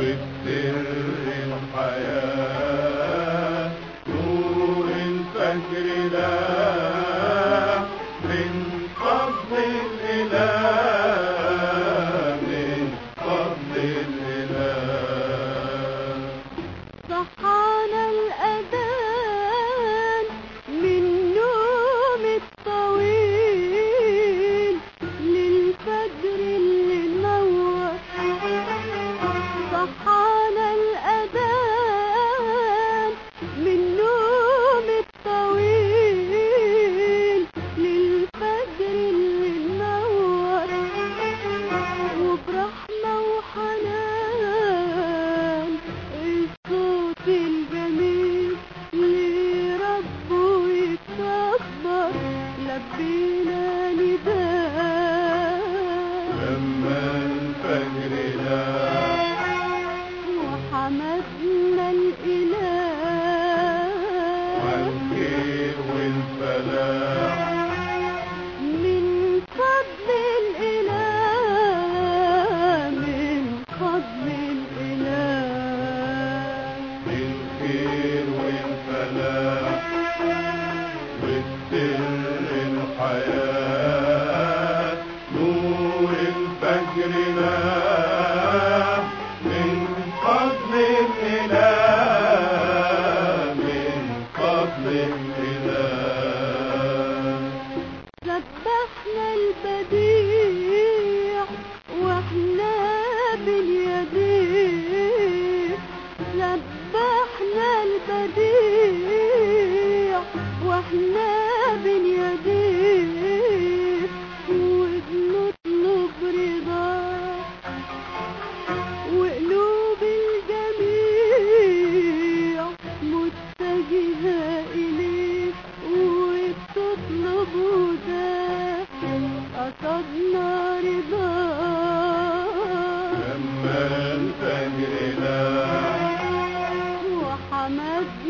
وبسر الحياة نور الفجر لاح من فضل الإله، من فضل الإله. صحانا الأذان من نوم الطويل للفجر اللي نور. صحانا الأذان من نوم الطويل للفجر اللي نور، وبرحمة وحنان الصوت الجميل لربه يتكبر، لبينا نداء لما الفجر لاح وحمدنا الإله عالخير والفلاح، من فضل الإله، من فضل الإله. الخير والفلاح وبسر الحياة نور الفجر لاح من فضل الإله، من فضل الإله. سبحنا البديع واحنا باليدين، سبحنا البديع واحنا باليدين، وبنطلب رضاه وقلوب الجميع متجهة إليه وبتطلب ده، قصدنا رضاه لما الفجر لاح وحمد